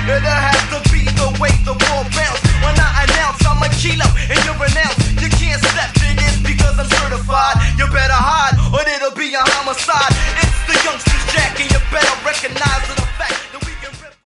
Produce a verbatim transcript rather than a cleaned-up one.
It'll have to be the way the ball bounce. When I announce I'm a kilo and you're announced, you can't step in.